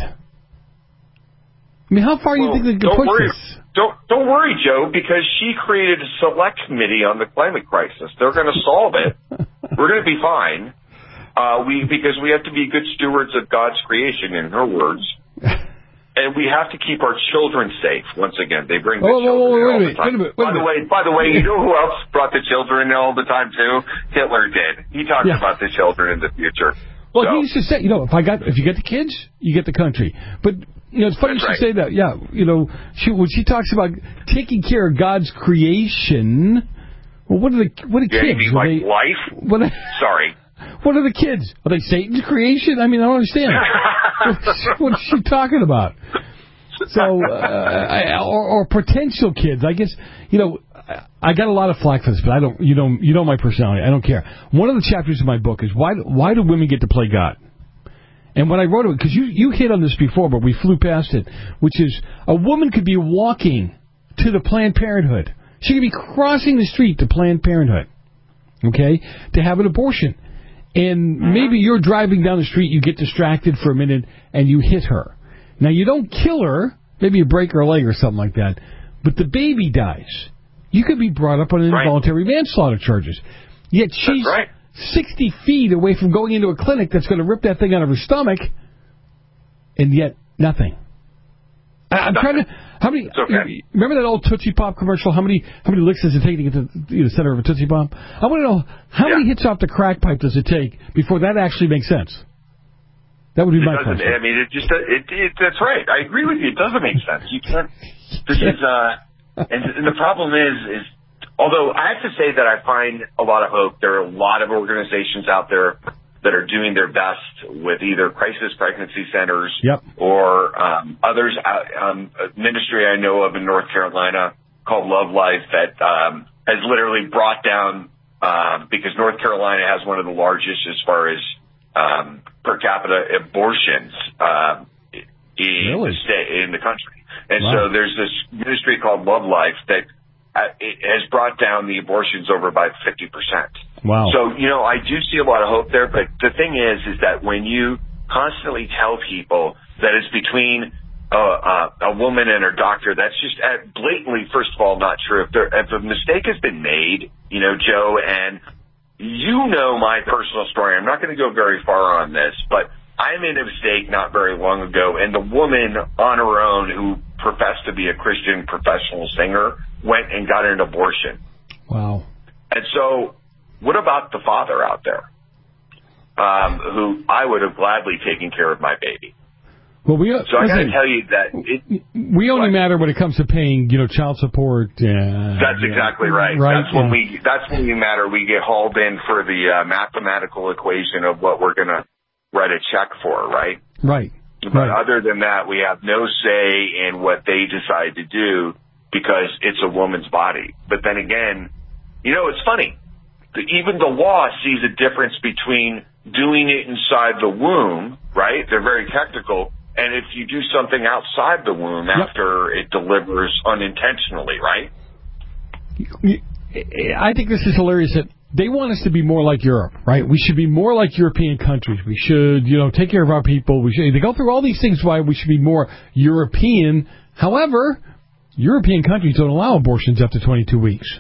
I mean, how far do well, you think they can push worry, this? Don't don't worry, Joe, because she created a select committee on the climate crisis. They're going to solve it. We're going to be fine. Uh, we because we have to be good stewards of God's creation, in her words, and we have to keep our children safe. Once again, they bring the oh, children oh, oh, in all minute, the time. Wait a minute, wait by a the minute. way, by the way, you know who else brought the children in all the time too? Hitler did. He talked yeah. about the children in the future. Well, so. he used to say, you know, if I got if you get the kids, you get the country. But you know, it's funny That's you should right. say that. Yeah, you know, she when she talks about taking care of God's creation. Well, what are the what are yeah, kids? You mean are like they, life? What are, Sorry. What are the kids? Are they Satan's creation? I mean, I don't understand. What's she talking about? So, uh, I, or, or potential kids. I guess, you know, I got a lot of flack for this, but I don't. You know, you know my personality. I don't care. One of the chapters of my book is why why do women get to play God? And when I wrote it, because you, you hit on this before, but we flew past it, which is a woman could be walking to the Planned Parenthood. She could be crossing the street to Planned Parenthood, okay, to have an abortion. And maybe you're driving down the street, you get distracted for a minute, and you hit her. Now, you don't kill her. Maybe you break her leg or something like that. But the baby dies. You could be brought up on involuntary right. manslaughter charges. Yet she's right. sixty feet away from going into a clinic that's going to rip that thing out of her stomach, and yet nothing. I, I'm nothing. trying to... How many? Okay. Remember that old Tootsie Pop commercial? How many how many licks does it take to get to the center of a Tootsie Pop? I want to know, how yeah. many hits off the crack pipe does it take before that actually makes sense? That would be it my question. I mean, it just it, it that's right. I agree with you. It doesn't make sense. You can't. This is uh, and, and the problem is is although I have to say that I find a lot of hope. There are a lot of organizations out there that are doing their best with either crisis pregnancy centers yep. or um, others. Uh, um, a ministry I know of in North Carolina called Love Life that um, has literally brought down um, because North Carolina has one of the largest as far as um, per capita abortions uh, in, really? the state, in the country. And wow. so there's this ministry called Love Life that uh, it has brought down the abortions over by fifty percent. Wow. So, you know, I do see a lot of hope there, but the thing is, is that when you constantly tell people that it's between uh, uh, a woman and her doctor, that's just uh, blatantly, first of all, not true. If, there, if a mistake has been made, you know, Joe, and you know my personal story, I'm not going to go very far on this, but I made a mistake not very long ago, and the woman on her own who professed to be a Christian professional singer went and got an abortion. Wow. And so... what about the father out there um, who I would have gladly taken care of my baby? Well, we so I got to tell you that it, we only what? matter when it comes to paying, you know, child support. Uh, that's exactly know, right. right. That's when yeah. we. That's when we matter. We get hauled in for the uh, mathematical equation of what we're going to write a check for, right? Right. But right. other than that, we have no say in what they decide to do because it's a woman's body. But then again, you know, it's funny. Even the law sees a difference between doing it inside the womb, right? They're very technical. And if you do something outside the womb yep. after it delivers unintentionally, right? I think this is hilarious that they want us to be more like Europe, right? We should be more like European countries. We should, you know, take care of our people. We should, they go through all these things why we should be more European. However, European countries don't allow abortions up to twenty-two weeks.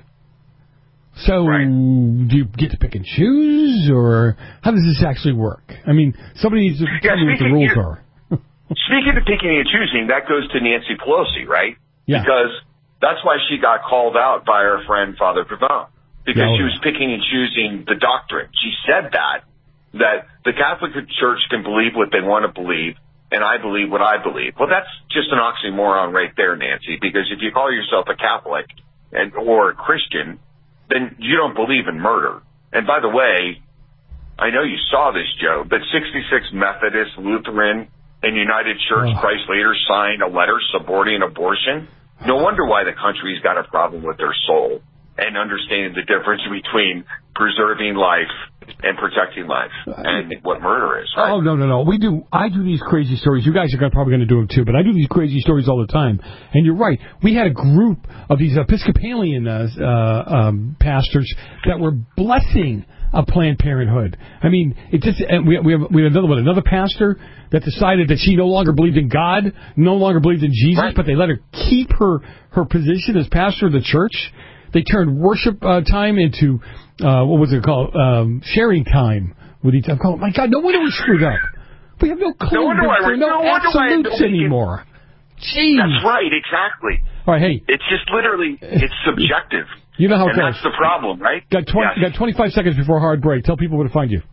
So, right. do you get to pick and choose, or how does this actually work? I mean, somebody needs to tell yeah, me what the rules are. Speaking of picking and choosing, that goes to Nancy Pelosi, right? Yeah. Because that's why she got called out by her friend Father Pavone, because yeah, she was picking and choosing the doctrine. She said that, that the Catholic Church can believe what they want to believe, and I believe what I believe. Well, that's just an oxymoron right there, Nancy, because if you call yourself a Catholic and or a Christian, then you don't believe in murder. And by the way, I know you saw this, Joe, but sixty-six Methodist, Lutheran, and United Church oh. Christ leaders signed a letter supporting abortion. No wonder why the country's got a problem with their soul and understanding the difference between preserving life and protecting life and what murder is. Right? Oh, no, no, no. We do. I do these crazy stories. You guys are probably going to do them too, but I do these crazy stories all the time. And you're right. We had a group of these Episcopalian uh, uh, um, pastors that were blessing a Planned Parenthood. I mean, it just and we we have we have another one, another pastor that decided that she no longer believed in God, no longer believed in Jesus, right. but they let her keep her her position as pastor of the church. They turned worship uh, time into, uh, what was it called, um, sharing time with each other. Oh, my God, no wonder we screwed up. We have no clue. No wonder why we're no, no absolutes anymore. Jeez. That's right, exactly. All right, hey. It's just literally, it's subjective. You know how it and goes. That's the problem, right? Got, twenty, yes. got twenty-five seconds before a hard break. Tell people where to find you.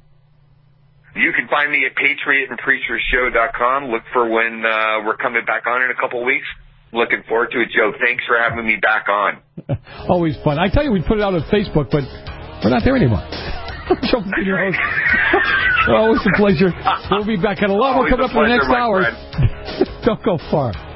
You can find me at patriot and preacher show dot com. Look for when uh, we're coming back on in a couple of weeks. Looking forward to it, Joe. Thanks for having me back on. Always fun. I tell you, we put it out on Facebook, but we're not there anymore. Joe, your host. Always a pleasure. We'll be back at eleven. We'll come up in the next hour. Don't go far.